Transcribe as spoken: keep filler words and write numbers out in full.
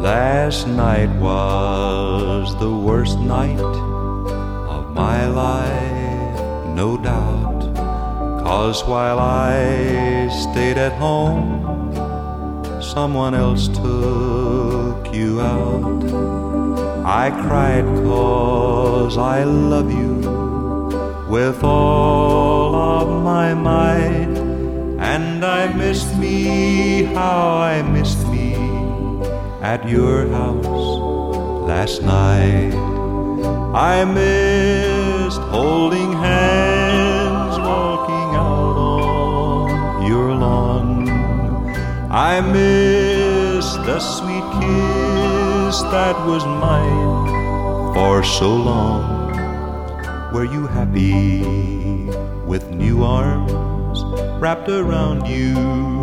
Last night was the worst night of my life, no doubt, 'cause while I stayed at home, someone else took you out. I cried 'cause I love you with all of my might, and I missed me, how I missed me at your house last night. I missed holding hands, walking out on your lawn. I missed the sweet kiss that was mine for so long. Were you happy with new arms wrapped around you